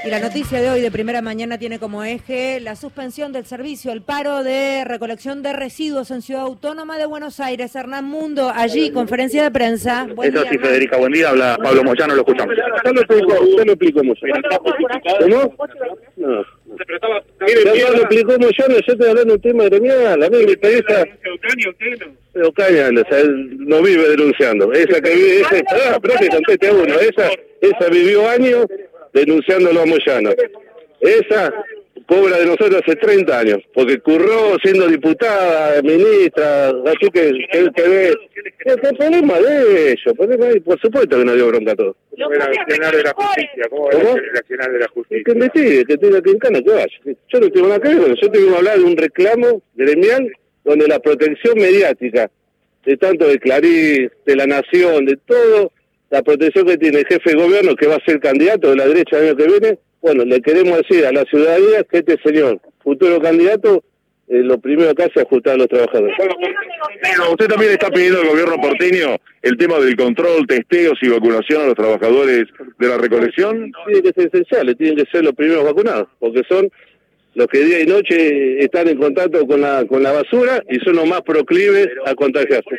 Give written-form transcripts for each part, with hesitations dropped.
Y la noticia de hoy de Primera Mañana tiene como eje la suspensión del servicio, el paro de recolección de residuos en Ciudad Autónoma de Buenos Aires. Hernán Mundo, allí, conferencia de prensa. Buen día, sí, Federica, buen día. Habla Pablo Moyano, lo escuchamos. Usted lo explicó Moyano. ¿Cómo? No. Ya lo explicó Moyano, yo estoy hablando de un tema gremial. A mí me interesa... Pero Ocaña, o sea, él no vive denunciando. Esa que vive... pero que conteste a uno. Esa vivió años denunciándolo a Moyano. Esa cobra de nosotros hace 30 años, porque curró siendo diputada, ministra, así que ve... ¿Qué problema de ellos? Por supuesto que no dio bronca a todos. El accionar de la justicia, ¿cómo es el accionar de la justicia? Que investigue, que tenga que encana, que vaya. Yo no tengo nada que ver, yo tengo que hablar de un reclamo gremial donde la protección mediática, de tanto de Clarín, de La Nación, de todo, la protección que tiene el jefe de gobierno, que va a ser candidato de la derecha el año que viene, bueno, le queremos decir a la ciudadanía que este señor, futuro candidato, lo primero que hace es ajustar a los trabajadores. Pero usted también está pidiendo al gobierno porteño el tema del control, testeos y vacunación a los trabajadores de la recolección. Tiene que ser esencial, tienen que ser los primeros vacunados, porque son los que día y noche están en contacto con la basura y son los más proclives a contagiarse.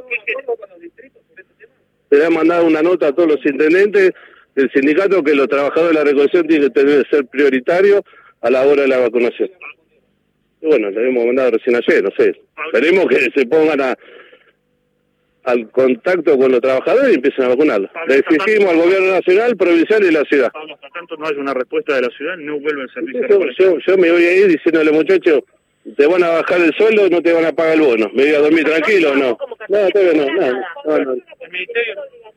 Se le ha mandado una nota a todos los intendentes del sindicato que los trabajadores de la recolección tienen que ser prioritarios a la hora de la vacunación. Y bueno, le hemos mandado recién ayer, no sé. Esperemos que se pongan al contacto con los trabajadores y empiecen a vacunarlos. Le exigimos al gobierno nacional, provincial y la ciudad. Pablo, hasta tanto no hay una respuesta de la ciudad, no vuelven a servicio. Yo me voy a ir diciéndole, muchachos, te van a bajar el sueldo, no te van a pagar el bono. ¿Me voy a dormir tranquilo o no? No, todavía no. ¿El ministerio?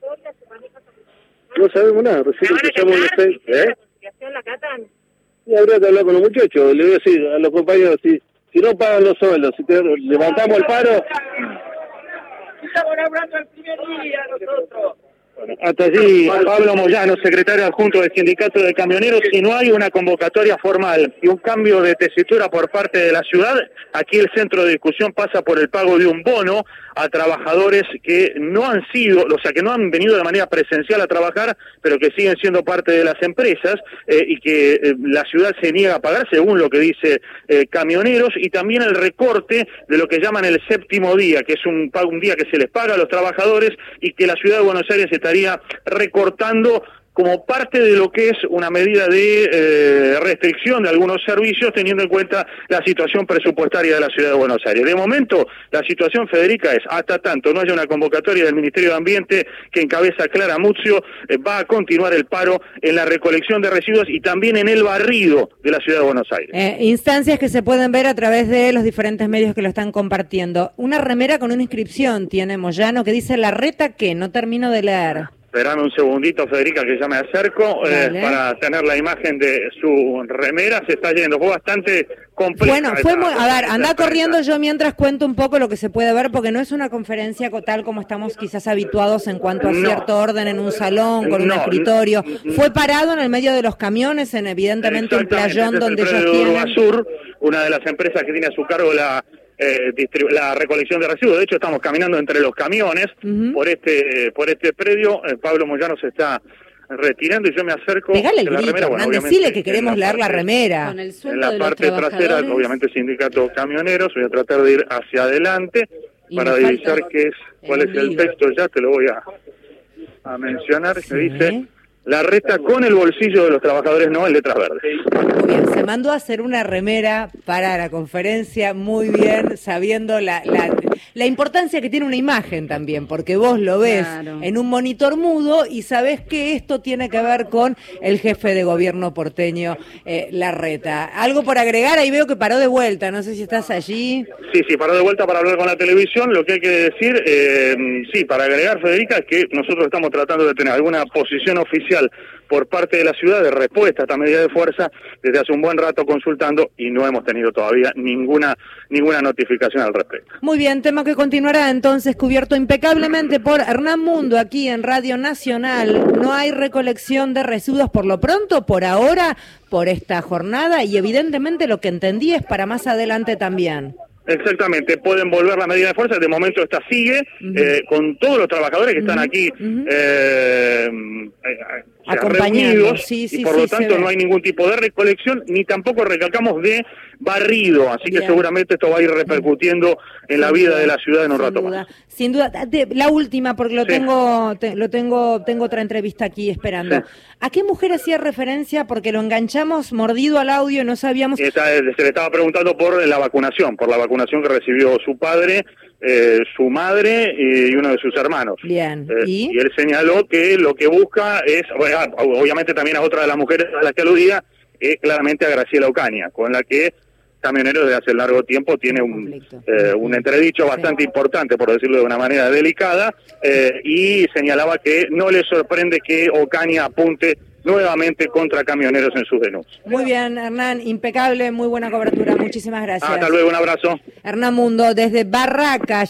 No sabemos nada, recién empezamos ¿La catan? Y habría que hablar con los muchachos, le voy a decir a los compañeros, si no pagan los sueldos, si levantamos el paro... Estamos hablando el primer día nosotros. Hasta allí, Pablo Moyano, secretario adjunto del Sindicato de Camioneros. Si no hay una convocatoria formal y un cambio de tesitura por parte de la ciudad, aquí el centro de discusión pasa por el pago de un bono a trabajadores que no han sido, o sea, que no han venido de manera presencial a trabajar, pero que siguen siendo parte de las empresas y que la ciudad se niega a pagar, según lo que dice Camioneros, y también el recorte de lo que llaman el séptimo día, que es un día que se les paga a los trabajadores y que la ciudad de Buenos Aires estaría recortando como parte de lo que es una medida de restricción de algunos servicios, teniendo en cuenta la situación presupuestaria de la ciudad de Buenos Aires. De momento, la situación, Federica, es, hasta tanto no haya una convocatoria del Ministerio de Ambiente que encabeza Clara Muzio, va a continuar el paro en la recolección de residuos y también en el barrido de la ciudad de Buenos Aires. Instancias que se pueden ver a través de los diferentes medios que lo están compartiendo. Una remera con una inscripción tiene Moyano que dice Larreta que no termino de leer. Esperame un segundito, Federica, que ya me acerco para tener la imagen de su remera. Se está yendo, fue bastante compleja. Bueno, fue muy... A ver, anda corriendo yo mientras cuento un poco lo que se puede ver, porque no es una conferencia tal como estamos quizás habituados en cuanto a cierto orden en un salón, con un escritorio. Fue parado en el medio de los camiones, en evidentemente un playón donde ellos tienen... Sur, una de las empresas que tiene a su cargo la recolección de residuos. De hecho, estamos caminando entre los camiones por este predio. Pablo Moyano se está retirando y yo me acerco. Pegale el grito, Hernán, decile que queremos leer la remera. Con el en la parte trasera, obviamente, sindicato camioneros. Voy a tratar de ir hacia adelante para divisar cuál es el texto. Ya te lo voy a mencionar. Que dice... Larreta con el bolsillo de los trabajadores, no en letras verdes. Muy bien, se mandó a hacer una remera para la conferencia, muy bien, sabiendo la importancia que tiene una imagen también, porque vos lo ves en un monitor mudo y sabés que esto tiene que ver con el jefe de gobierno porteño, Larreta. ¿Algo por agregar? Ahí veo que paró de vuelta, no sé si estás allí. Sí, paró de vuelta para hablar con la televisión. Lo que hay que decir, para agregar, Federica, es que nosotros estamos tratando de tener alguna posición oficial por parte de la ciudad de respuesta a esta medida de fuerza desde hace un buen rato consultando y no hemos tenido todavía ninguna notificación al respecto. Muy bien, tema que continuará entonces cubierto impecablemente por Hernán Mundo aquí en Radio Nacional. No hay recolección de residuos por lo pronto, por ahora, por esta jornada y evidentemente lo que entendí es para más adelante también. Exactamente, pueden volver la medida de fuerza, de momento esta sigue, con todos los trabajadores que están aquí reunidos, y por lo tanto no hay ningún tipo de recolección, ni tampoco recalcamos de barrido, así que seguramente esto va a ir repercutiendo en la vida de la ciudad en un rato más. Sin duda. La última, porque tengo otra entrevista aquí esperando. Sí. ¿A qué mujer hacía referencia? Porque lo enganchamos mordido al audio y no sabíamos... Se le estaba preguntando por la vacunación que recibió su padre, su madre y uno de sus hermanos. Bien. ¿Y? Él señaló que lo que busca es, obviamente también a otra de las mujeres a las que aludía, claramente a Graciela Ocaña, con la que Camioneros desde hace largo tiempo tiene un entredicho bastante importante, por decirlo de una manera delicada, y señalaba que no le sorprende que Ocaña apunte nuevamente contra Camioneros en sus denuncias. Muy bien, Hernán, impecable, muy buena cobertura, muchísimas gracias. Hasta luego, un abrazo. Hernán Mundo, desde Barracas.